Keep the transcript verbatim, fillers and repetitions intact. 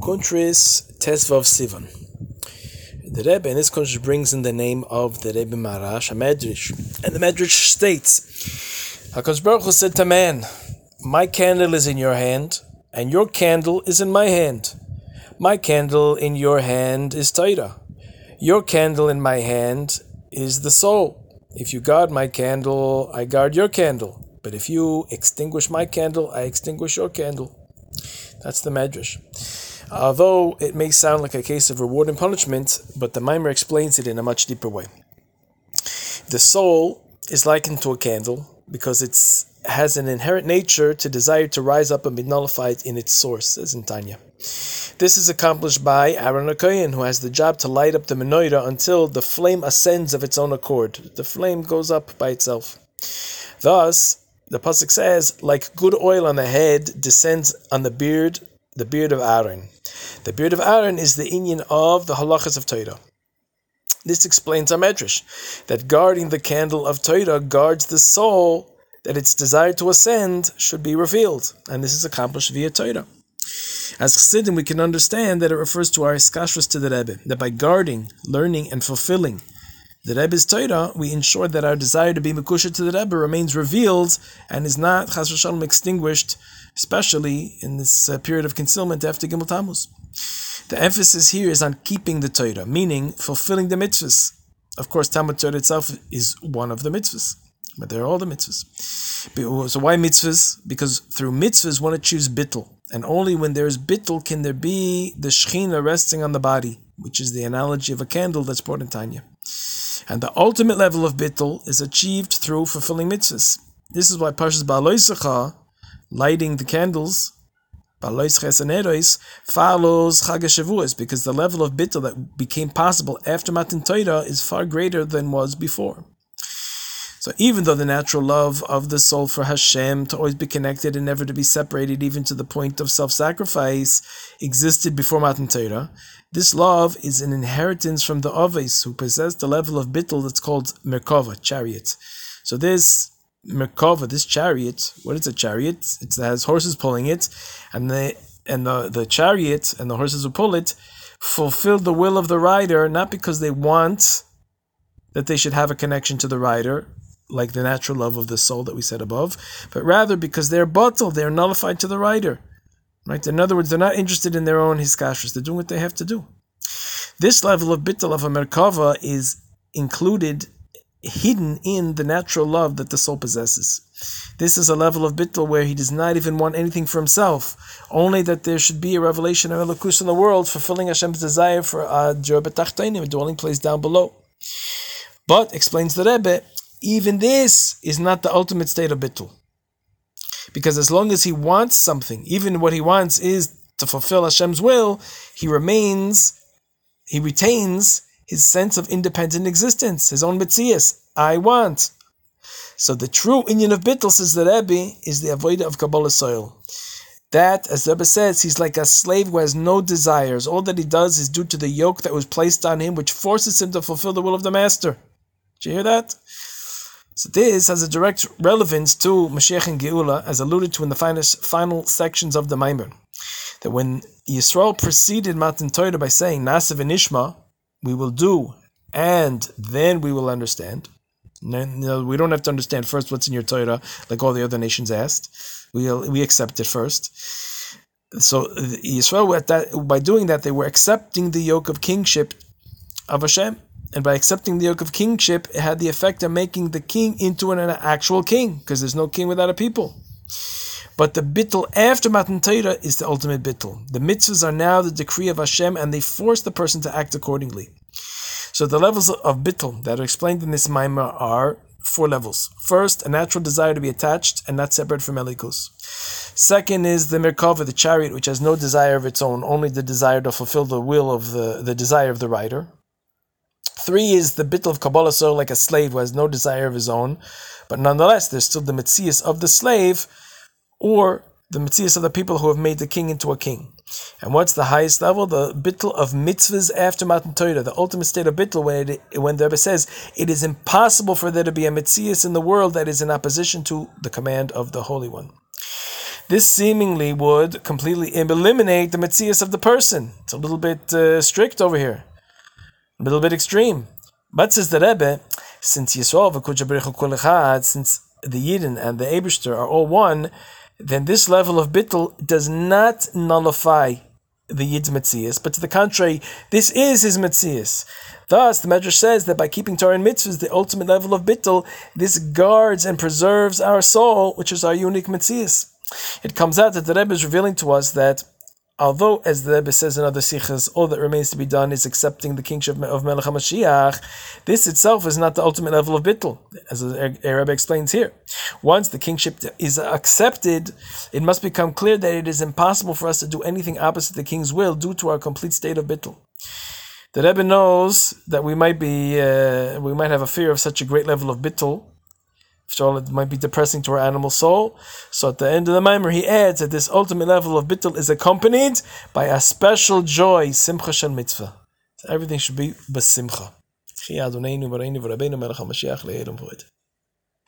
Kuntris Tesvav Sivan. The Rebbe in this Kuntris brings in the name of the Rebbe Marash, a Medrash, and the Medrash states, HaKadosh Baruch Hu said to man, my candle is in your hand, and your candle is in my hand. My candle in your hand is Torah. Your candle in my hand is the soul. If you guard my candle, I guard your candle. But if you extinguish my candle, I extinguish your candle. That's the Medrash. Although it may sound like a case of reward and punishment, but the Maimer explains it in a much deeper way. The soul is likened to a candle because it has an inherent nature to desire to rise up and be nullified in its source, as in Tanya. This is accomplished by Aaron HaKohen, who has the job to light up the menorah until the flame ascends of its own accord. The flame goes up by itself. Thus, the pasuk says, like good oil on the head descends on the beard, the beard of Aaron. The beard of Aaron is the inyan of the halachas of Torah. This explains our medrash, that guarding the candle of Torah guards the soul, that its desire to ascend should be revealed, and this is accomplished via Torah. As Chassidim, we can understand that it refers to our iskashrus to the Rebbe, that by guarding, learning, and fulfilling the Rebbe's Torah, we ensure that our desire to be mekusha to the Rebbe remains revealed and is not chas v'shalom extinguished, especially in this uh, period of concealment after Gimel Tammuz. The emphasis here is on keeping the Torah, meaning fulfilling the mitzvahs. Of course, Talmud Torah itself is one of the mitzvahs, but they're all the mitzvahs. So why mitzvahs? Because through mitzvahs one achieves bittul, and only when there is bittul can there be the shechina resting on the body, which is the analogy of a candle that's brought in Tanya. And the ultimate level of bittul is achieved through fulfilling mitzvahs. This is why Parshas Ba'aloi Secha, lighting the candles, Ba'aloi Secha Saneros, follows Chag HaShavuos, because the level of bittul that became possible after Matan Torah is far greater than was before. So even though the natural love of the soul for Hashem to always be connected and never to be separated, even to the point of self-sacrifice, existed before Matan Torah, this love is an inheritance from the Avos, who possess the level of bittul that's called Merkava, chariot. So this Merkava, this chariot, what is a chariot? It has horses pulling it, and the and the, the chariot and the horses who pull it fulfill the will of the rider, not because they want that they should have a connection to the rider, like the natural love of the soul that we said above, but rather because they're batal, they're nullified to the rider. Right? In other words, they're not interested in their own hiskashrus. They're doing what they have to do. This level of bittul of a merkava is included, hidden in the natural love that the soul possesses. This is a level of bittul where he does not even want anything for himself, only that there should be a revelation of Elokus in the world, fulfilling Hashem's desire for a a dwelling place down below. But, explains the Rebbe, even this is not the ultimate state of bittul. Because as long as he wants something, even what he wants is to fulfill Hashem's will, he remains, he retains his sense of independent existence, his own metzias. I want. So the true inyan of bittul, says the Rebbe, is the avodah of Kabbalah soil. That, as the Rebbe says, he's like a slave who has no desires. All that he does is due to the yoke that was placed on him, which forces him to fulfill the will of the master. Did you hear that? So this has a direct relevance to Mashiach and Geula, as alluded to in the finest, final sections of the Maimer. That when Yisrael preceded Matan Torah by saying, Na'aseh v'nishma, we will do, and then we will understand. No, we don't have to understand first what's in your Torah, like all the other nations asked. We we accept it first. So Yisrael, at that, by doing that, they were accepting the yoke of kingship of Hashem. And by accepting the yoke of kingship, it had the effect of making the king into an actual king, because there's no king without a people. But the bittul after Matan Torah is the ultimate bittul. The mitzvahs are now the decree of Hashem, and they force the person to act accordingly. So the levels of bittul that are explained in this Maimah are four levels. First, a natural desire to be attached and not separate from Elikus. Second is the Merkava, the chariot, which has no desire of its own, only the desire to fulfill the will of the, the desire of the rider. Three is the bittul of Kabbalah soil, like a slave who has no desire of his own, but nonetheless there's still the metzias of the slave, or the metzias of the people who have made the king into a king. And what's the highest level? The bittul of mitzvahs after Matan Torah, the ultimate state of bittul, when, it, when the Rebbe says it is impossible for there to be a metzias in the world that is in opposition to the command of the Holy One. this seemingly would completely eliminate the metzias of the person. It's a little bit uh, strict over here, a little bit extreme. But says the Rebbe, since Yisrael v'Kodesh Baruch Hu kol echad, since the Yidden and the Eibishter are all one, then this level of bittul does not nullify the Yid's metzias, but to the contrary, this is his metzias. Thus, the Medrash says that by keeping Torah and mitzvahs, the ultimate level of bittul, this guards and preserves our soul, which is our unique metzias. It comes out that the Rebbe is revealing to us that although, as the Rebbe says in other sichas, all that remains to be done is accepting the kingship of Melech HaMashiach, this itself is not the ultimate level of bittul, as the Rebbe explains here. Once the kingship is accepted, it must become clear that it is impossible for us to do anything opposite the king's will due to our complete state of bittul. The Rebbe knows that we might be, uh, we might have a fear of such a great level of bittul. After all, it might be depressing to our animal soul. So at the end of the Maimer, he adds that this ultimate level of bittul is accompanied by a special joy, simcha shel mitzvah. So everything should be besimcha.